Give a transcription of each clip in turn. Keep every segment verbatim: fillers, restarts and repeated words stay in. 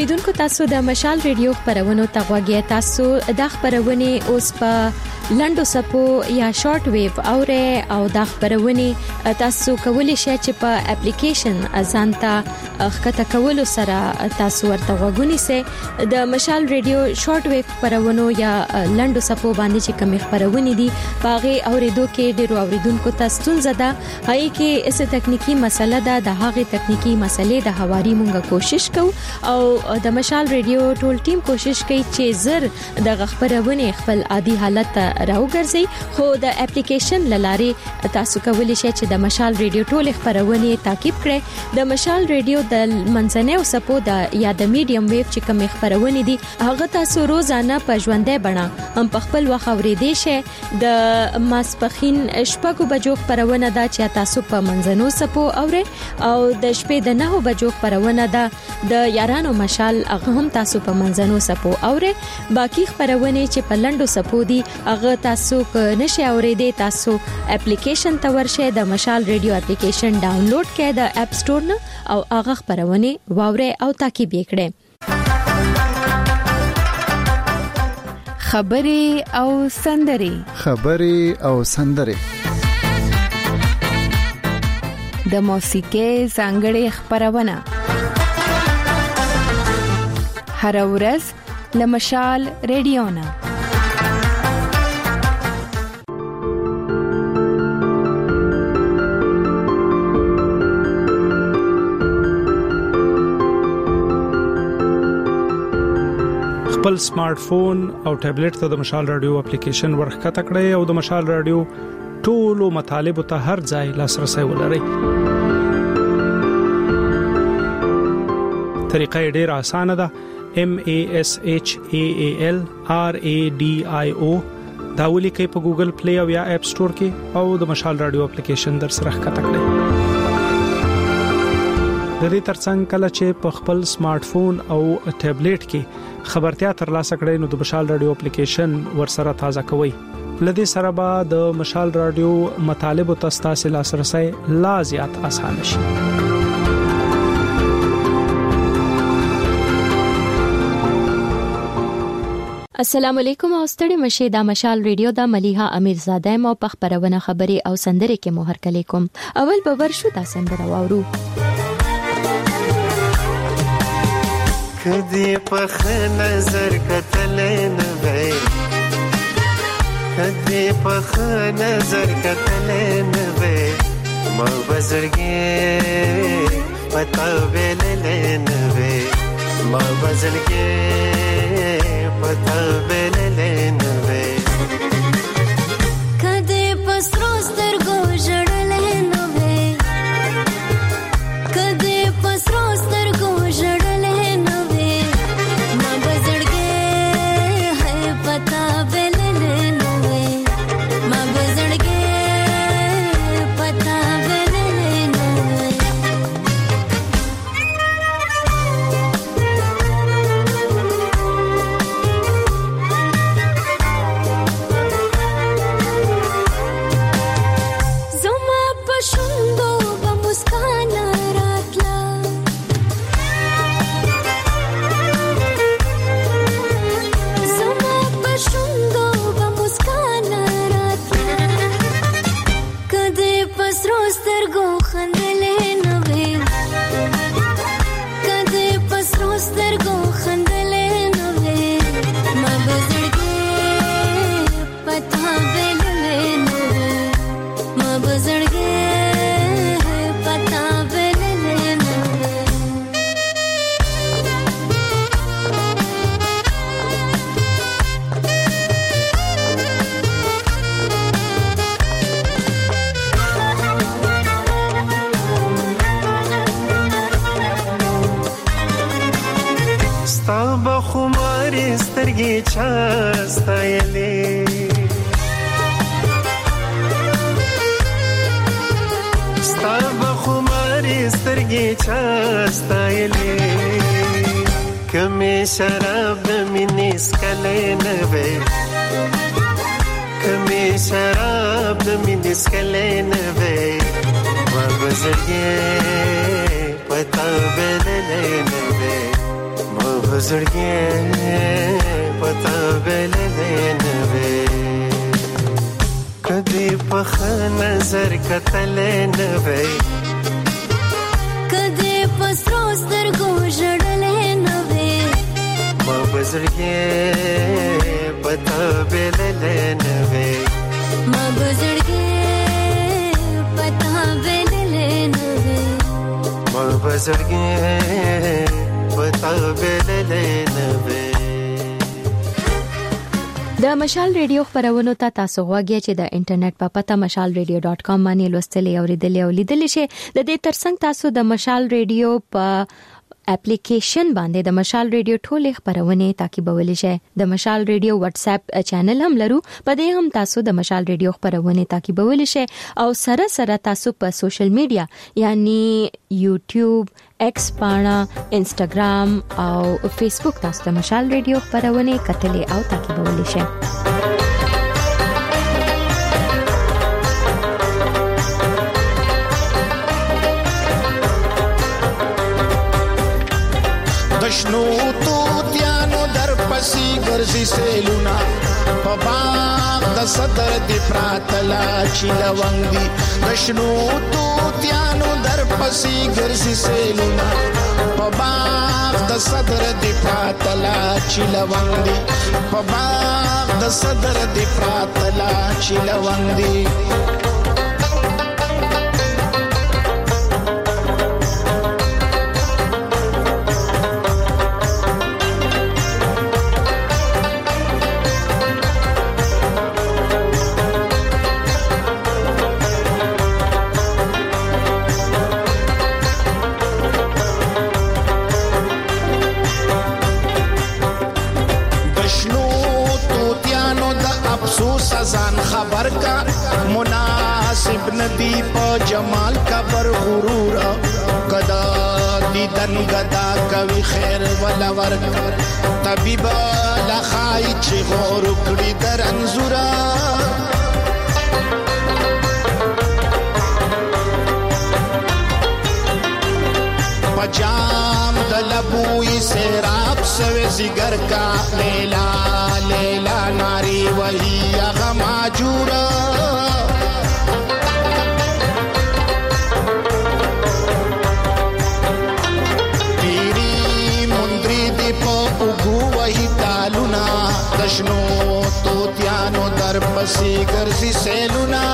اوریدونکو تاسو د مشال ریډیو خبرونه تغوږی تاسو د خبرونه اوس په لندو سپو یا شارټ ویو اوره او د خبرونه تاسو کولی شئ چې په اپلیکیشن ازانتا خکته کولو سره تاسو ورته وګونی سي د مشال ریډیو شارټ ویو خبرونه یا لندو سپو باندې چې کوم خبرونه دي باغه اوریدو کې ډیرو اوریدونکو تاسو زده هي کې اس تکنیکی مسله ده د هغه تکنیکی مسلې د حواري مونږه کوشش کوو او د مشال ریډیو ټول ټیم کوشش کوي چې زر د خبرونه خپل عادي حالت راوګرځي خو د اپلیکیشن لاره تاسو کولی شئ چې د مشال ریډیو ټول خبرونه تعقیب کړئ د مشال ریډیو د منځنۍ او سپو د یا د میډیم ویو چې کوم خبرونه دي هغه تاسو روزانه په ژوندۍ بڼه هم په خپل وخت اورېدئ شئ د ماسپخین شپږو بجو خبرونه ده چې تاسو په منځنو سپو اورئ او د شپې د نهو بجو خبرونه ده د یارانو مشال هغه هم تاسو په منځنو سپو اورئ باقی خبرونه چې په لندو سپو دي هغه تاسو ک نشي اوریدئ تاسو اپلیکیشن ته ورشئ د مشال ریډیو اپلیکیشن ډاونلوډ کړئ د اپ سٹور نه او هغه خبرونه واورئ او تعقیب کړئ خبري او سندري خبري او سندري د موسیقي څنګه خبرونه هر ورځ له مشال ریډیو نه خپل سمارټ فون او ټابلیټ ته د مشال رادیو اپلیکیشن ورخته کړئ او د مشال رادیو ټولو مطالب ته هر ځای لاسرسي ولرئ. طریقه ډېره اسانه ده. M A S H A A L R A D I O دا ولیکئ په ګوګل پلی او یا اپ سٹور کې او د مشال رادیو اپلیکیشن در سره ښکته کړئ. د دې ترڅنګ کله چې په خپل سمارټ فون او ټابلیټ کې خبرتیا ترلاسه کړئ نو د مشال رادیو اپلیکیشن ورسره تازه کوئ. لدې سره به د مشال رادیو مطالب او تاسو لاسرسي لا زیات آسان شي. السلام علیکم او ستړي مشه د مشال ریډیو د ملیحه امیرزاده مو په خبرونه خبري او سندري کې مو هر کله کوم. اول به ورشو د سندره واورو. کدی په نظر کتل نه وای کدی په نظر کتل نه وای ما بزرګي پتا ویل نه وای ما بزرګي پتا ویل نه وای کدی پسرو سترګو جړل نه وای کدی پسرو سترګو جړل شراب د مینې سکلې نه وې کمې شراب د مینې سکلې نه وې ما بزرګې پتا بللې نه وې ما بزرگی پتا بللین وی کدی پخ نظر کتلین وی کدی پسروس درگو جڑلین وی ما بزرگی پتا بللین وی ما بزرگی پتا بللین وی ما بزرگی پتا بللین وی د مشال ریډیو خبرونه ته تاسو غواړئ چې د انټرنیټ په پته مشال ریډیو ډاټ کام باندې لوستل او لیدل او لیدل شي د دې ترڅنګ تاسو د مشال ریډیو په اپلیکیشن باندې د مشال ریډیو ټول خبرونه تعقیبول شي د مشال ریډیو واتس اپ چینل هم لرو په دې هم تاسو د مشال ریډیو خبرونه تعقیبول شي او سره سره تاسو په سوشل میډیا یعنی یوټیوب ایکس پانا انستګرام او فیسبوک تاسو د مشال ریډیو خبرونه کتلې او تعقیبول شي دشنو توتیانو در پسی گرزی سیلونا پا باغ د صدر دی پراتلا چی لونگ دی دشنو توتیانو در پسی گرزی سیلونا پا باغ د صدر دی پراتلا چی لونگ دی پا باغ د صدر دی پراتلا چی لونگ دی ځان خبر کا مناسب ندی په جمال کا بر غرور گدا دیدن گدا کوي خیر ولا ور طبيب لخای چې غور کړي در انزورا پجام دلبوی سیراب سوی زگر کا لیلا لیلا ناری وہی ماجورا تیری مندری دی پا اگو وحی تالونا دشنو توتیانو در پسی گرزی سیلونا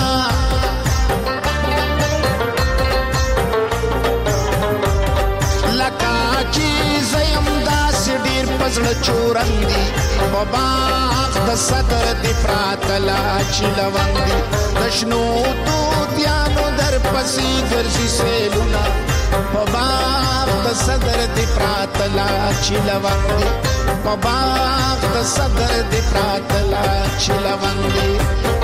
لکا چیز امداس دیر پزڑ چورندی بابا د صدر دی پراتلا چی لونگ دی دشنو توتیانو در پسی گرزی سیلونا پا باغ د صدر دی پراتلا چی لونگ دی پا باغ د صدر دی پراتلا چی لونگ دی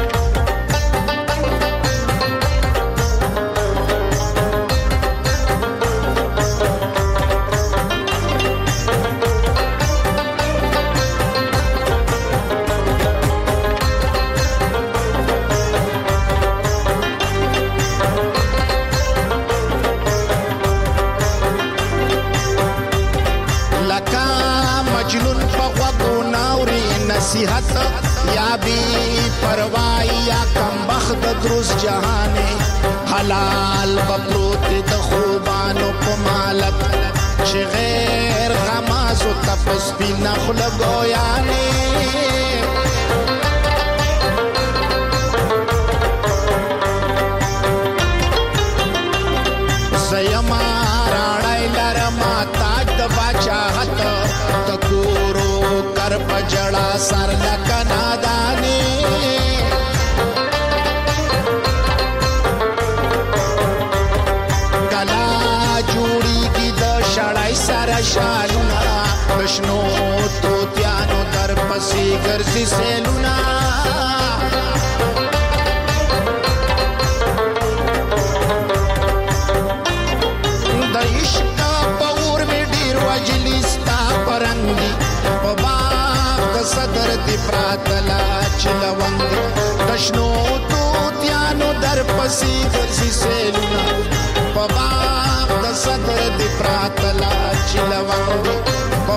نصیحت یا بی پروائی یا کم بخت دروس جہانے حلال بپروت د خوبانو پمالت چه غیر غمازو تپس بی نخل گویانے زیما راڑای لرما تاج د باچاہت تکورو کر پجڑا سر لکنا دانی کلا جوڑی کی د شڑای سر شالونا بشنو توتیانو در پسی گرزی سیلونا د عشق پور میں ډیر وجلیستا پرنګي په باغ د صدر دی پراتلا چلوند دشنو توتیانو در پسی گرزی سیلونا په باغ د صدر دی پراتلا چلوند په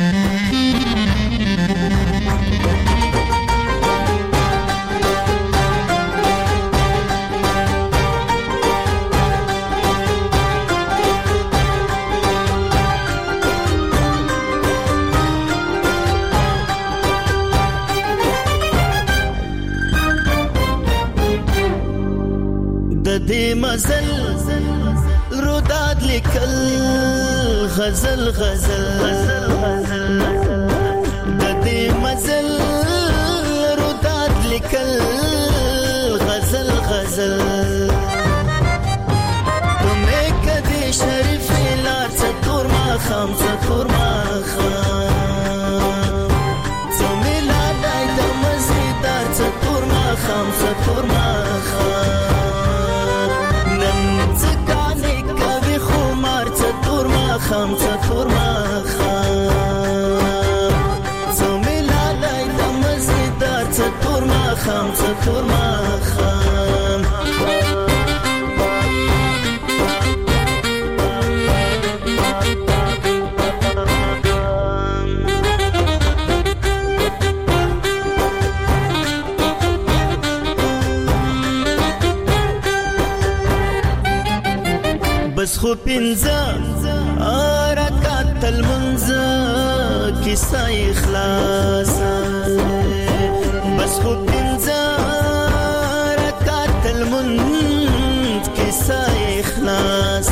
دې مزل روداد لیکل غزل غزل د دې مزل روداد لیکل غزل غزل تمه کدي شریف لار څتور ما خام څتور ما خام تمه لا دای د مزیدار څتور ما خام څتور ما خام نن څکانه کوي خمار څتور ما خام څتور ما خام تمه لا دای د مزیدار څتور ما خام څتور ما خام بس خو پنځه رکعت المنځ کیسه اخلاص بس خو پنځه رکعت المنځ کیسه اخلاص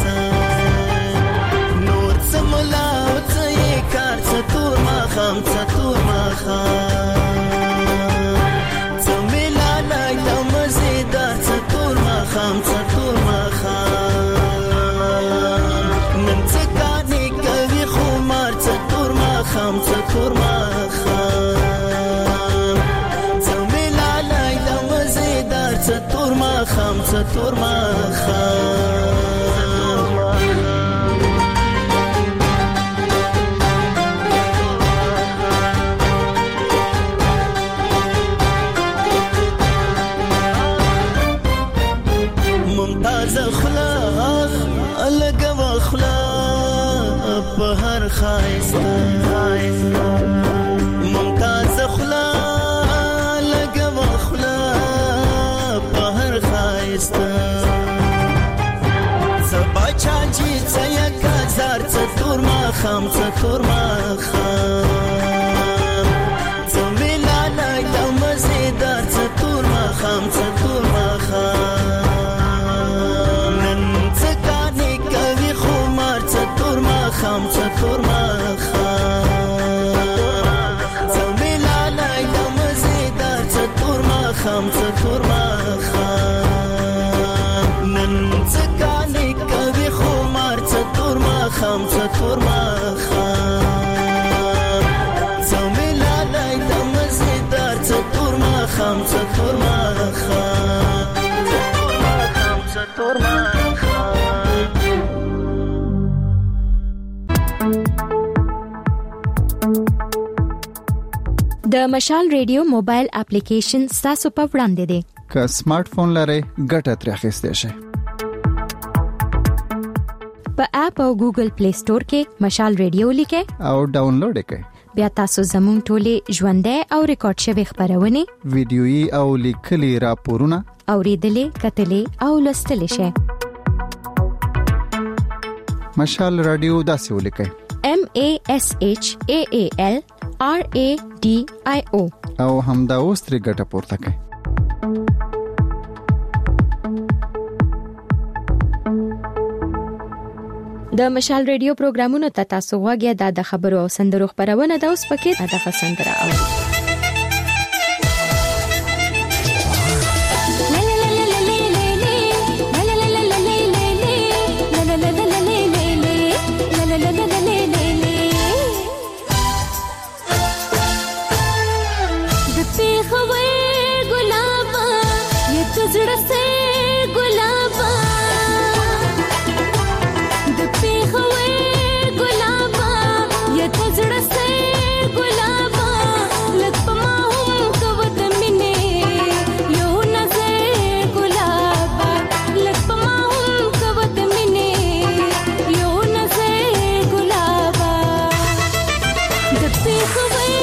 نور سملا او څه کار څتور ما خام څتور ما خام څملا لای د مزیدار څتور ما خام څتور ما خام خام څتور ما خام څملا لای د مزیدار څتور ما خام څتور ما خام ممتاز اخلاق الګو اخلاق په هر خایسته ممتاز اخلاق لګو اخلاق په هر خایسته سبا چاجي څیا کزار څتور ما خام څتور ما خام څملا لای د مزیدار څتور ما خام څتور ما خام نن څکانه کوي خمار څتور ما خام څتور ما خام څتور ما خام نن څکانه کوي خمار څتور ما خام څتور ما خام څملا لای د مزیدار څتور ما خام څتور ما خام څتور ما د مشال ریډیو موبایل اپلیکیشن تاسو په وړاندې دی که سمارټ فون لرئ ګټه ترې اخیستئ شئ په اپ او ګوګل پلی سٹور کې مشال ریډیو لیکئ او ډاونلوډ کړئ بیا تاسو زموږ ټولې ژوندۍ او ریکارډ شوی خبرونه ویډیويي او لیکلي راپورونه اوریدلې کتلې او لوستلې شئ مشال رادیو داسې ولیکئ M A S H A A L R A D I O او همدا اوس ترې ګټه پورته کړئ د مشال ریډیو پروګرامونو ته تاسو غوږی د خبرو او سندرو خبرونه د اوس پکې د سندره او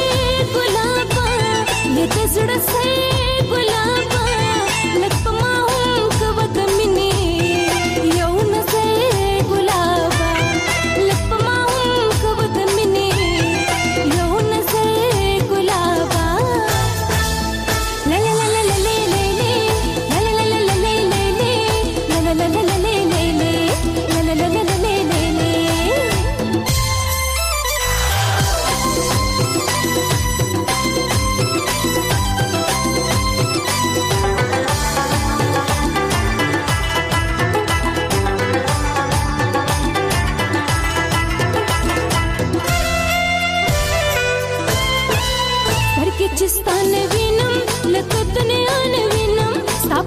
زړه سه ګلابا لک په ما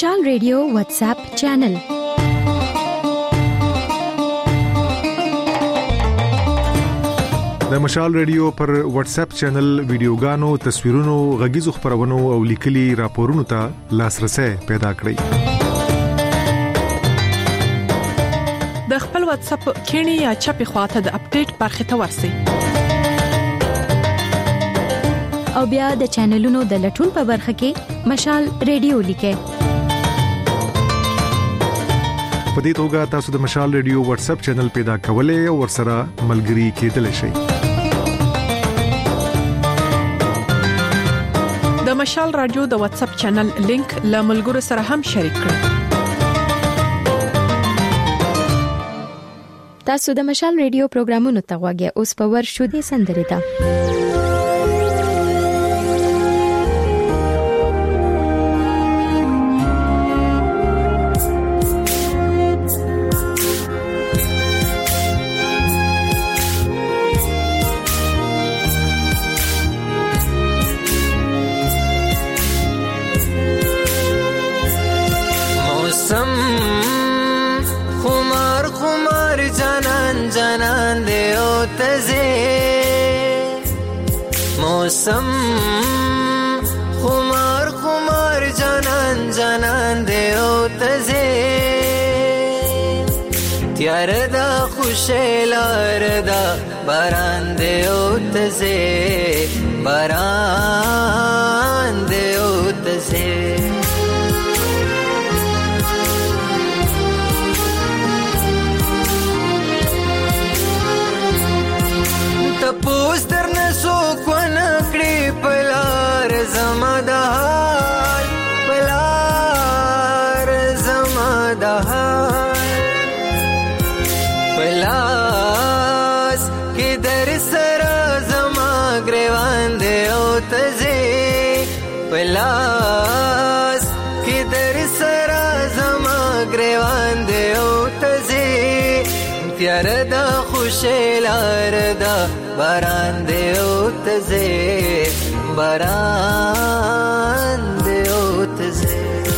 مشال ریډیو واتس اپ چینل. د مشال ریډیو پر واتس اپ چینل ویډیوګانو، تصویرونو، غږیزو خبرونو او لیکلي راپورونو ته لاسرسي پیدا کړئ. د خپل واتس اپ کینی یا چپی خواته د اپډیټ برخه ته ورسی او بیا د چینلونو د لټون په برخه کې مشال ریډیو لیکه. په دې توګه تاسو د مشال ریډیو واتس اپ چینل پیدا کولای او ورسره ملګري کېدلی شئ. د مشال رادیو د واتس اپ چینل لینک له ملګرو سره هم شریک کړئ. تاسو د مشال ریډیو پروګرامونو ته غواړئ اوس په ور شو دي سندري تا خمار خمار جانان جانان دے او تزے موسم خمار خمار جانان جانان دے او تزے تیار دا خوشیلار دا باران دے او تزے باران دے او تزے تپوس در نسو کو نکڑی پلار زمدہار پلار زمدہار پلاس کی در سر زما گریوان دے او تزے پلاس کی در سر زما گریوان دے او تزے تیار دا خوشیلار دا باران دے او تزے باران دے او تزے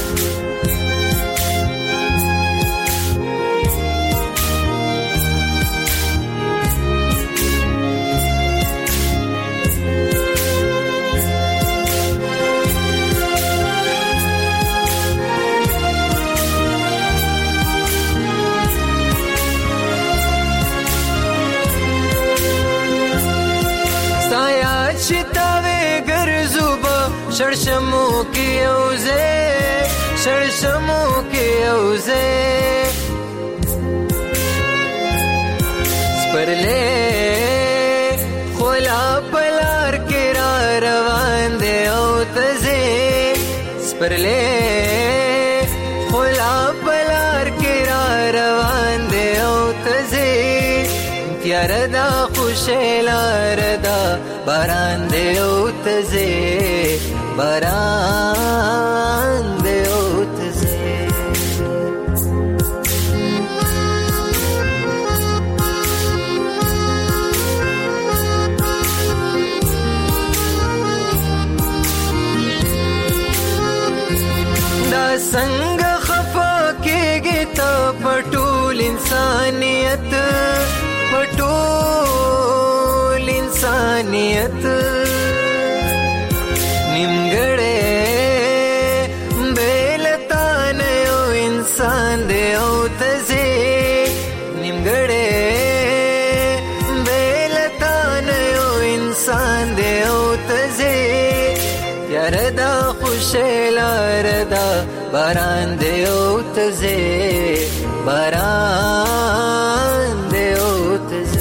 شتاوے گرزوبا شرشمو کی اوزے شرشمو کی اوزے سپرلے خولا پلار کرا روان دے او تزے سپرلے خولا پلار کرا روان دے او تزے تیار دا خوشیلار دا باران دے او تزے باران دے او تزے دا سنگ خفا کے گیتا پٹول انسانیت پٹول انسانیت نیمگڑے بیلتان او انسان دے او تزے نیمگڑے بیلتان او انسان دے او تزے یار دا خوشیلار دا باران دے او تزے باران دے او تزے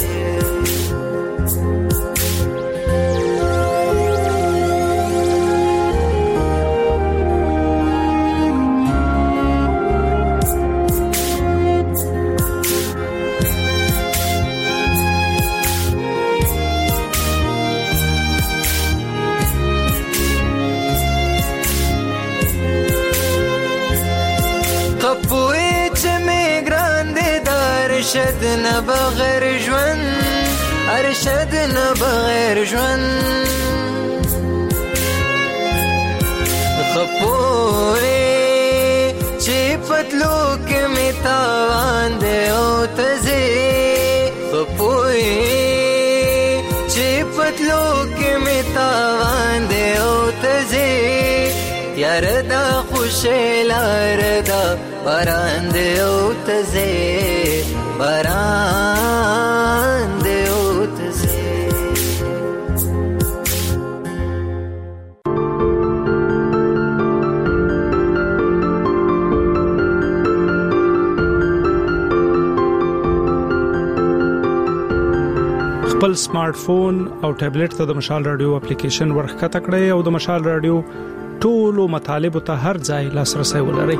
ارشد نه بغیر ژوند ارشد نه بغیر ژوند خپوي پتلو کې می تاوان دی او تزه خپوي چې پتلو کې می تاوان دی او تزه یار دا خوشلار دا باران دی او تزه باران دی او تزه خپل سمارټ فون او ټابلیټ ته د مشال رادیو اپلیکیشن ورخکته کړئ او د مشال رادیو ټولو مطالب ته هر ځای لاسرسي ولرئ.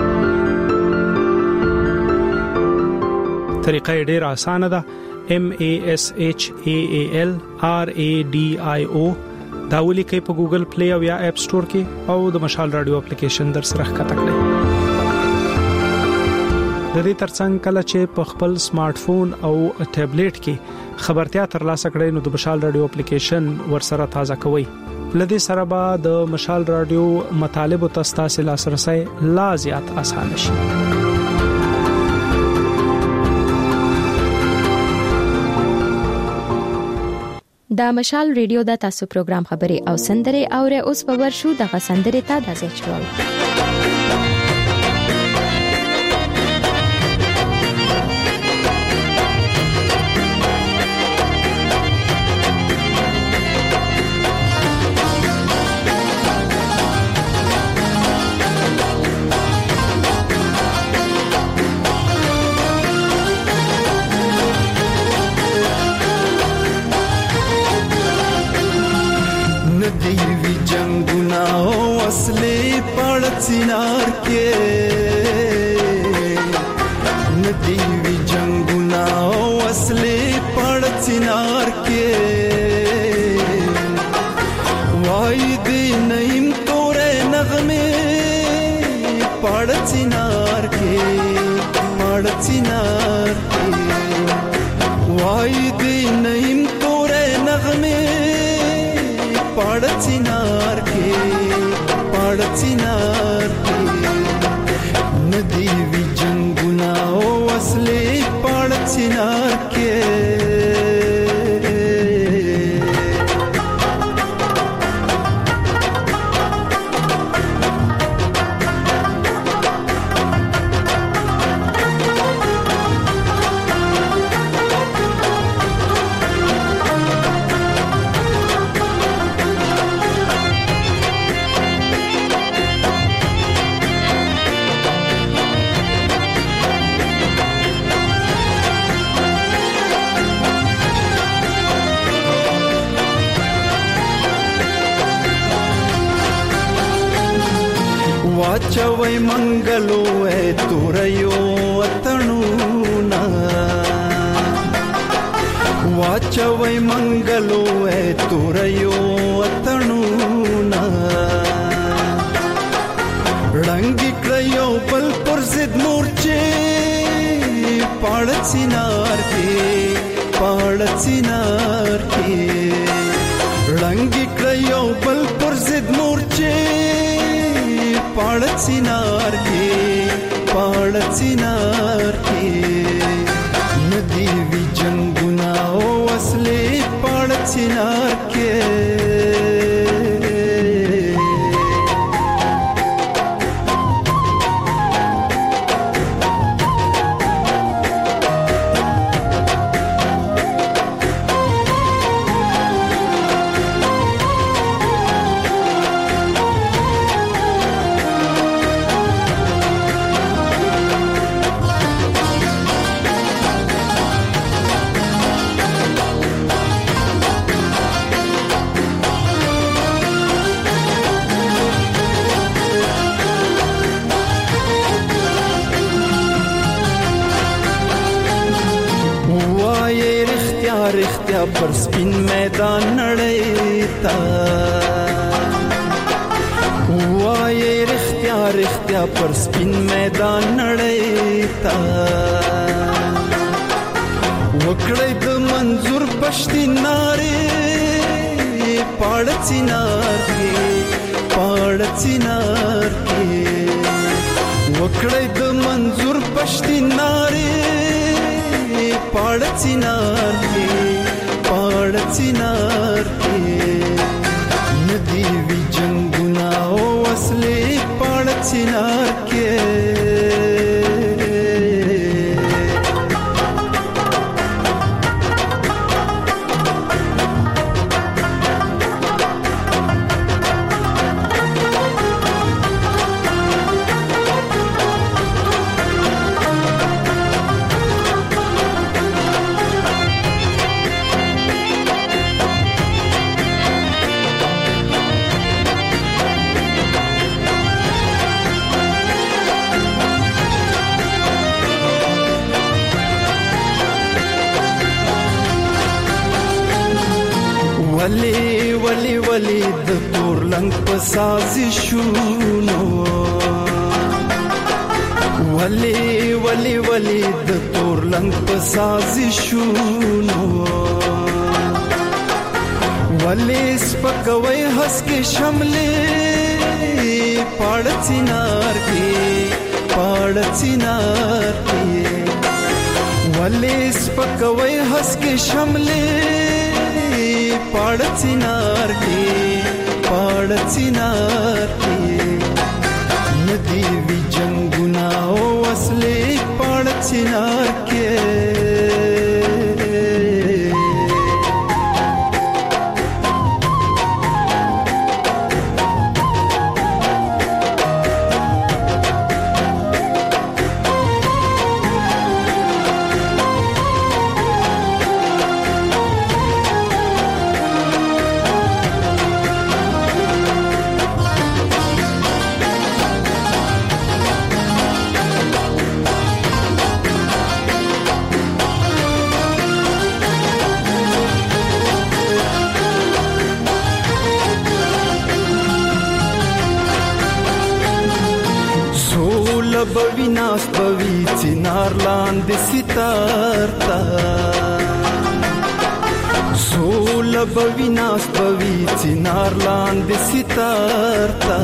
طریقه ډیره اسانه ده. M A S H A A L R A D I O دا ولیکئ په ګوګل پلی او یا اپ سٹور کې او د مشال رادیو اپلیکیشن در سره ښکته کړئ. د دې ترڅنګ کله چې په خپل سمارټ فون او ټابلیټ کې خبرتیا ترلاسه کړئ نو د مشال رادیو اپلیکیشن ورسره تازه کوئ. لدې سره به د مشال رادیو مطالب او تاسو لاسرسي لا زیات اسانه شي. دا مشال ریډیو دا تاسو پروگرام خبري او سندري او ر اوس په ورشو د غسندري تا د ځچول. سینار کې ندی وی جنگنا وسلې پړ سینار کې وای دې نیم تورې نغمه پړ سینار کې پړ سینار کې وای دې نیم تورې نغمه پړ سینار کې پړ سینار ندی وی جنگنا وسلې پړ سینار کې वाचवै मंगलो ए तुरयो अतणुना वाचवै मंगलो ए तुरयो अतणुना रंगी क्रयो पल पर जिद मोर्चे पाड़ सिनार के पाड़ सिनार के रंगी क्रयो पल पर जिद मोर्चे पाड़ सिनार के पाड़ सिनार के नदी वि जंगुना वसले पाड़ सिनार के رختیا پر سپین میدان نړیتا وای رختیا رختیا پر سپین میدان نړیتا وکړې د منظور پښتي ناره پاړ چینار کې پاړ چینار کې وکړی د منظور پښتین نارې پاړ چینار کې پاړ چینار کې ندی وی جنگنا او اصلي پاړ چینار کې ولی ولی ولی د پورلنګ په سازشونو ولی ولی ولی د پورلنګ په سازشونو ولی سپکوي هس کې شملې پاړ چینار کې پاړ چینار کې ولی سپکوي هس کې شملې پاړ چینار کې پاړ چینار کې ندی وی جنگنا او اصلي پاړ چینار کې بویناس بوی چنار لاندې ستار تا سول بویناس بوی چنار لاندې ستار تا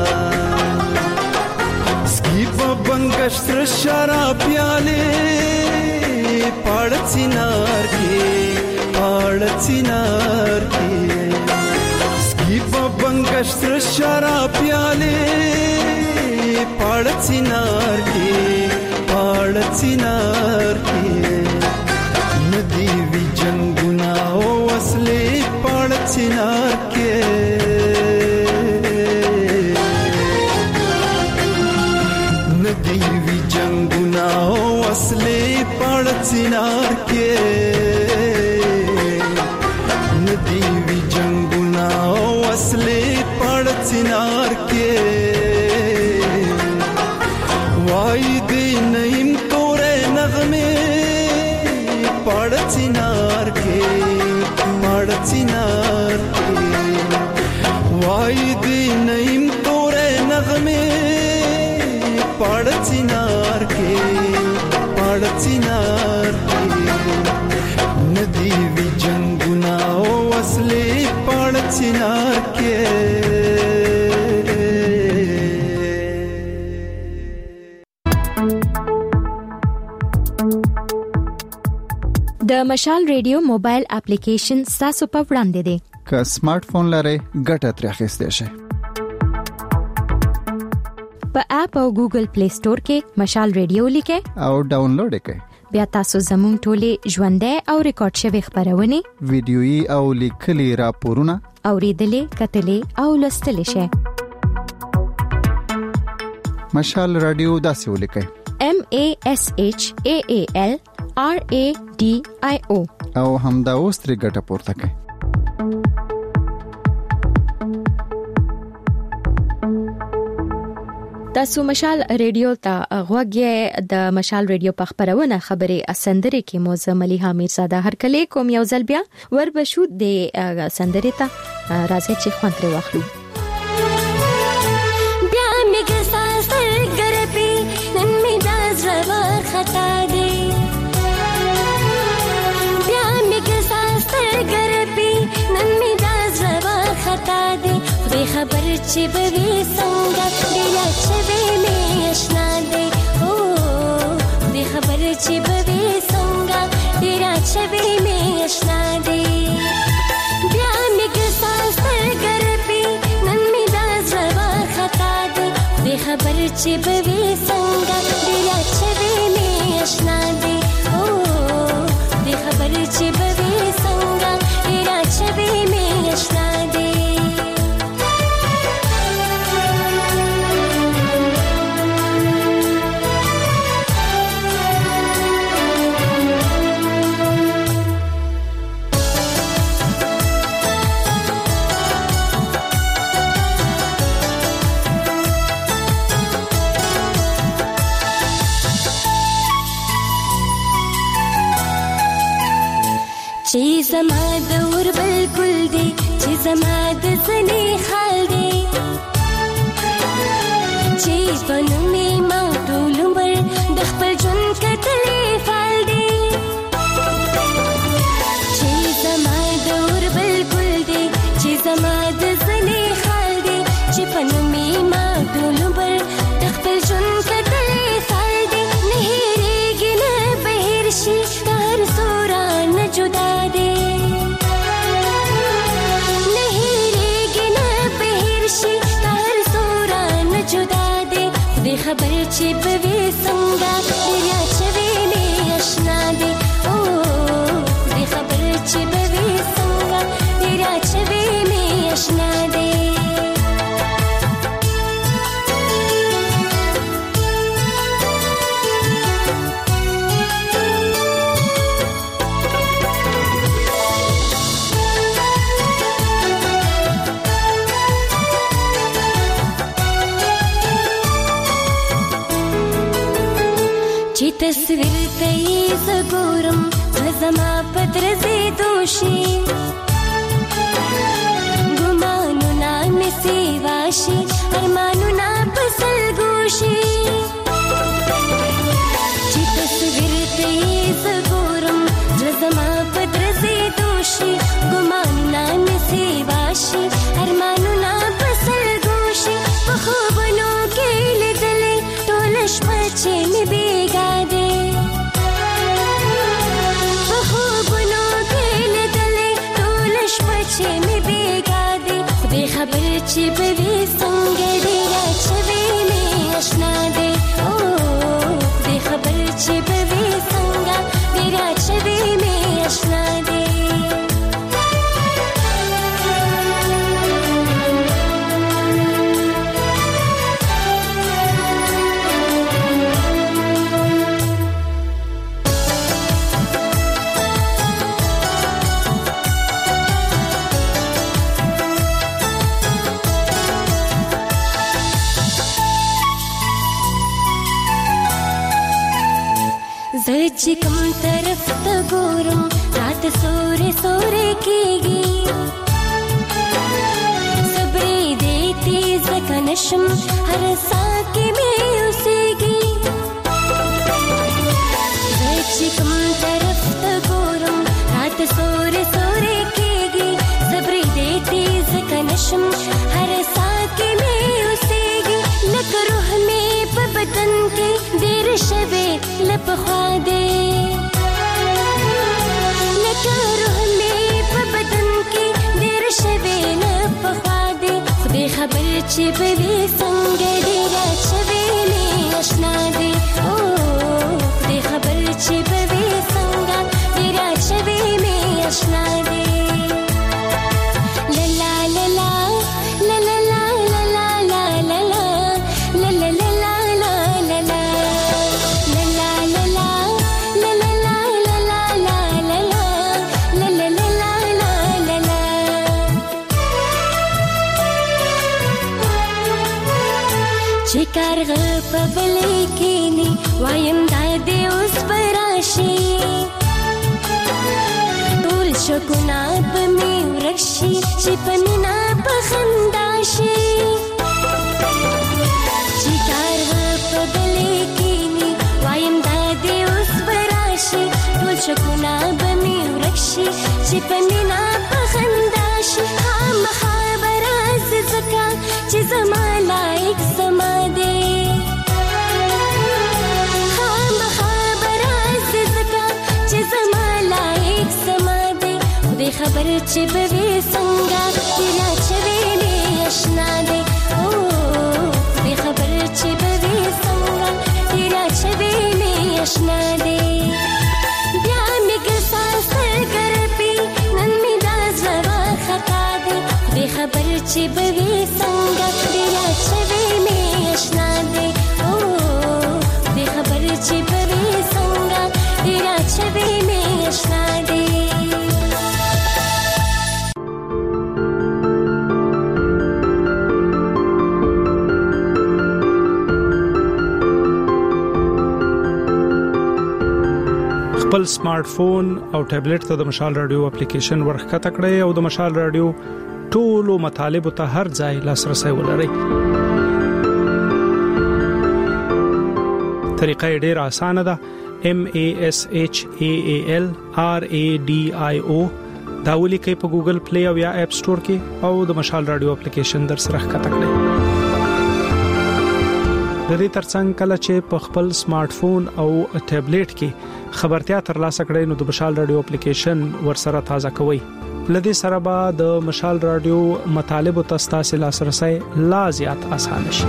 سکی بنگشتر شراب پیاله پاړ چنار کې پاړ چنار کې سکی بنگشتر شراب پیاله پاړ چینار کې پاړ چینار کې ندی وی جنگنا او اصلي پاړ چینار کې ندی وی جنگنا او اصلي پاړ چینار کې ندی وی جنگنا او اصلي پاړ چینار کې وای دی نیم تورې نغمه پاړ چینار کې پاړ چینار کې وای دی نیم تورې نغمه پاړ چینار کې پاړ چینار کې ندی وی جنگنا او اصلي پاړ چینار کې د مشال ریډیو موبایل اپلیکیشن تاسو په وړاندې دی که سمارټ فون لرئ ګټه ترې اخیستئ شئ په اپ او ګوګل پلی سٹور کې مشال ریډیو لیکئ او ډاونلوډ یې کړئ بیا تاسو زموږ ټولې ژوندۍ او ریکارډ شوی خبرونه ویډیويي او لیکلي راپورونه اوریدلې کتلې او لوستلې شئ مشال رادیو داسې ولیکئ M A S H A A L R A D I O او همدا اوس ترې ګټه پورته کړئ تاسو مشال ریډیو ته غوږی د مشال ریډیو په خبرونه خبري اسندري کې موزه مليها میرزاده هر کله کوم یو ځل بیا ور بشو د سندري ته راځي چې خوانتره واخلو بیا میګه ساسر ګرپی نن می داز روا خطا دی بیا میګه ساسر ګرپی نن می داز روا خطا دی خبر چې به وي څنګه ډیر چې به مې آشنا چې زما د ور بالکل دی چې زما د زنې خال دی چې پنومې ما ټول عمر د خپل ژوند کتلې فال دی چې زما د ور بالکل دی چې زما د زنې خال دی چې پنومې ما ټول عمر د خپل ژوند کتلې فال دی نه هېرېږي نه بهر شي هر سورا نه جدا دی نه هېرېږي نه بهر شي هر سورا نه جدا دی خدای خبر چې به وي څنګه دریا چوي مې اشنا دی او خدای خبر چې به وي څنګه دریا چوي مې اشنا دی چې تصویر ته یې زه ګورم زما په درځېدو شي ګمانونه مې سیوا شي ارمانونه په سلګو شي چې تصویر ته یې زه ګورم زما په درځېدو شي ګمانونه مې سیوا شي ارمانونه په سلګو شي په خوبونو کې لیدلې ټوله شپه چې مې بېګا دی په خوبونو کې لیدلې ټوله شپه چې مې بېګا دی خدای خبر چې به وي څنګه ډېره چوي مې اشنا دی او خدای خبر چې به وي څنګه ډېره چوي مې اشنا دی زه چې کوم طرف ته ګورم رات سورې سورې کېږي صبرې دې تیز ځکه نشم هر ساه کې مې اوسېږي زه چې کوم طرف ته ګورم رات سورې سورې کېږي صبرې دې تیز ځکه نشم هر ساه کې مې اوسېږي لکه روح مې په بدن کې ډېر شوې له پخوا دی لکه روح مې په بدن کې ډېر شوې له پخوا دی خدای خبر چې به وي څنګه ډېره چوي مې اشنا دی او خدای خبر چې به وي څنګه ډېره چوي مې اشنا دی لا لا لا لا لا لا لا لا لا لا لا لا لا چې کارغه په بلې کېني وایم دا دې اوس به راشي ټول شکونه به مې ورک شي چې په مینه په خندا شي چې کارغه په بلې کېني وایم دا دې اوس به راشي ټول شکونه به مې ورک شي چې په مینه په خندا شي خامخا به راځي ځکه چې زما لایق زما دی خامخا به راځي ځکه چې زما لایق زما دی خدای خبر چې به وي څنګه ډېره چوي مې اشنا دی او خدای خبر چې به وي څنګه ډېره چوي مې اشنا دی بیا مې ګرځا سترګرپي نن مې دا زړه خطا دی خدای خبر چې به وي څنګه ډېره چوي مې اشنا دی او خدای خبر چې به وي څنګه ډېره چوي مې اشنا دی خپل سمارټ فون او ټابلیټ ته د مشال رادیو اپلیکیشن ورخته کړئ او د مشال رادیو ټولو مطالب ته هر ځای لاسرسي ولرئ. طریقه ډیره اسانه ده. M A S H A A L R A D I O دا ولیکئ په ګوګل پلی او یا اپ سٹور کې او د مشال رادیو اپلیکیشن در سره ښکته کړئ. د دې ترڅنګ کله چې په خپل سمارټ فون او ټابلیټ کې خبرتیا ترلاسه کړئ نو د مشال رادیو اپلیکیشن ورسره تازه کوئ. لدې سره به د مشال رادیو مطالب او تاسو لاسرسي لا زیات آسان شي.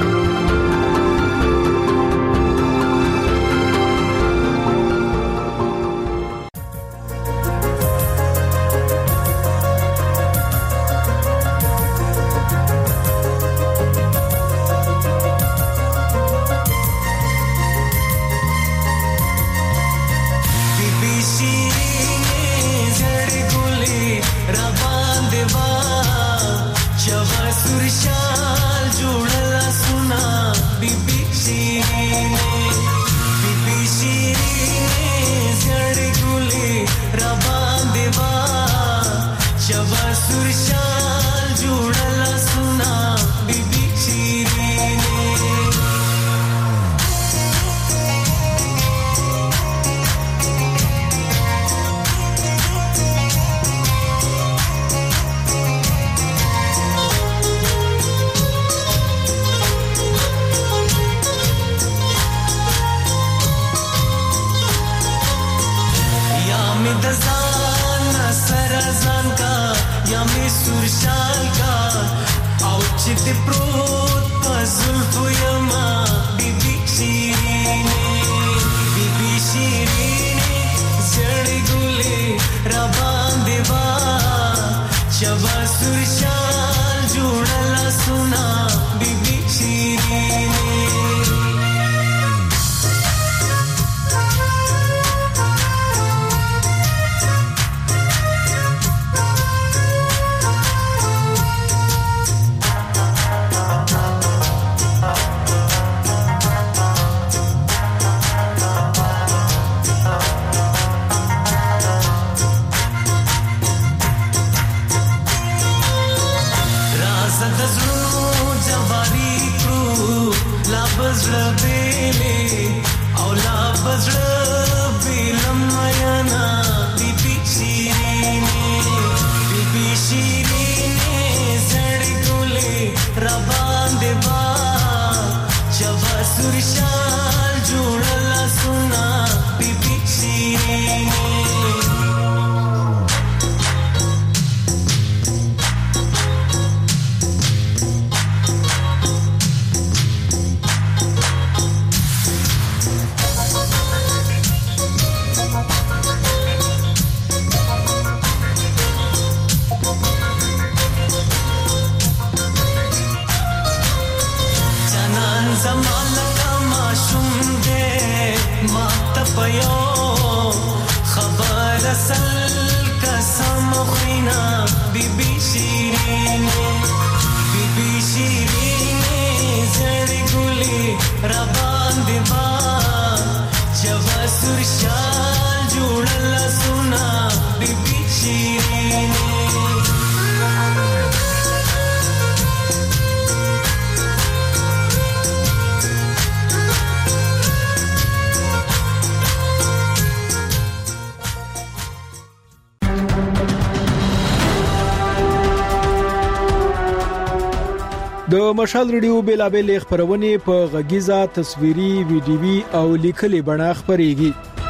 د مشال رادیو بیلابل خبرونه په غږیزه تصویري ویډیوي او لیکلي بڼه خبريږي.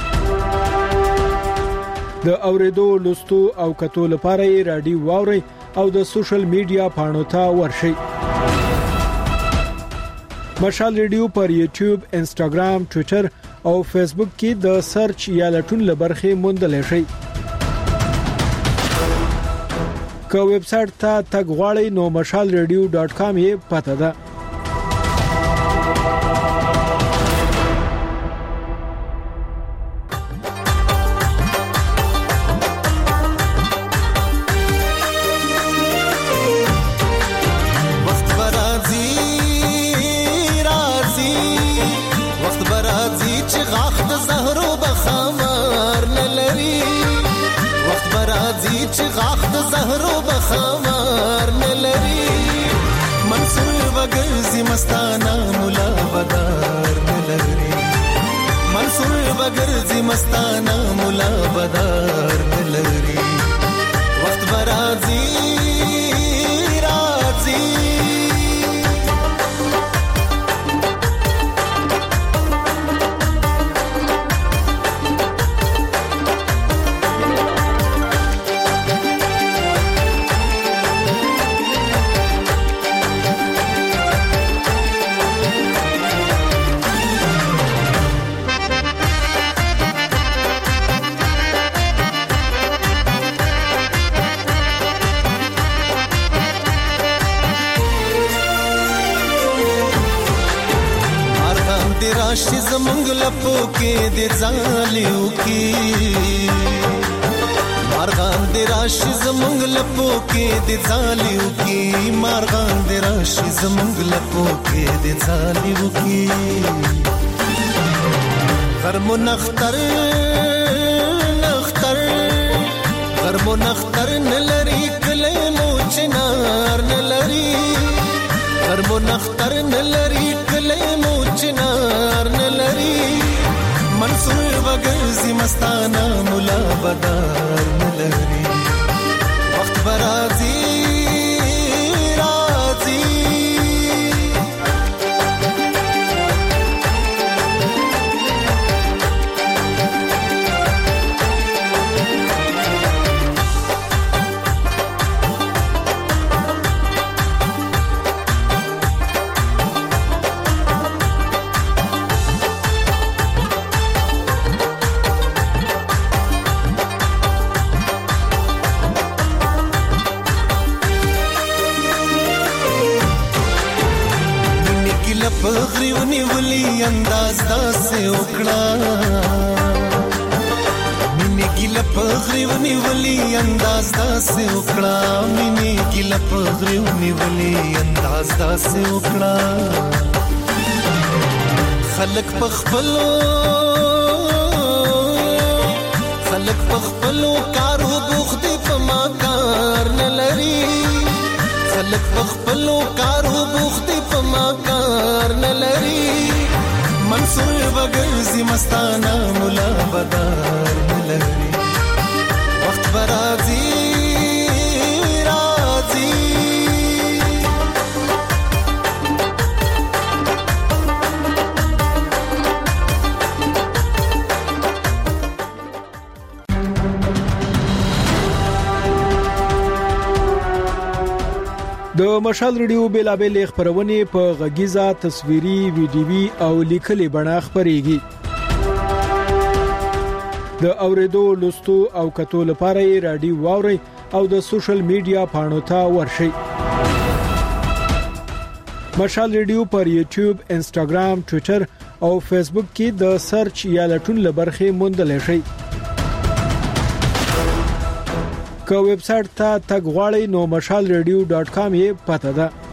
د اوریدو لوستو او کتو لپاره رادیو واوري او د سوشل میډیا پاڼو ته ورشي. مشال رادیو پر یوټیوب، انستګرام، ټوئیټر او فیسبوک کې د سرچ یا لټون لبرخه موندل شي. که ویب سټ ته تګ غواړئ نو مشال رادیو ډاټ کام یې پته ده. چې غاخ د زهرو بخمه د زهرو بخمار نلري منصور وګرځي مستانه مولا بدار نلري منصور وګرځي مستانه مولا بدار نلري وخت برازي رازي راشي زمونږ لپو کې د ځالیو کې مارغان د راشي زمونږ لپو کې د ځالیو کې مارغان د راشي زمونږ لپو کې د ځالیو کې غرمو نختر نختر غرمو نختر نلري کله مو چنار نلري غرمو نختر نلري کله مو چنار نلري منصور وګرځي مستانه مولا بدار نلري وخت برازي رازي پغریونی ولی انداز داسې وکړه مینې ګیله پغریونی ولی انداز داسې وکړه مینې ګیله پغریونی ولی انداز داسې وکړه خلک پخپلو خلک پخپلو کارو بوخت په ما کار نه لري خلک پخپلو کارو بوخت په ما کار نه لري منصور وګرځي مستانه مولا بدار نه لري وخت برازي رازي د مشال ریډیو بیلابل خبرونه په غږیزه تصویري ویډیوي او لیکلي بڼه خبريږي د اوریدو لوستو او کتو لپاره رادیو واوري او د سوشل میډیا پاڼو ته ورشي مشال ریډیو پر یوټیوب انسټاګرام ټوئیټر او فیسبوک کې د سرچ یا لټون لبرخه موندل شي که ویب سټ ته تګ غواړئ نو مشال ریډیو ډاٹ کام یې پته ده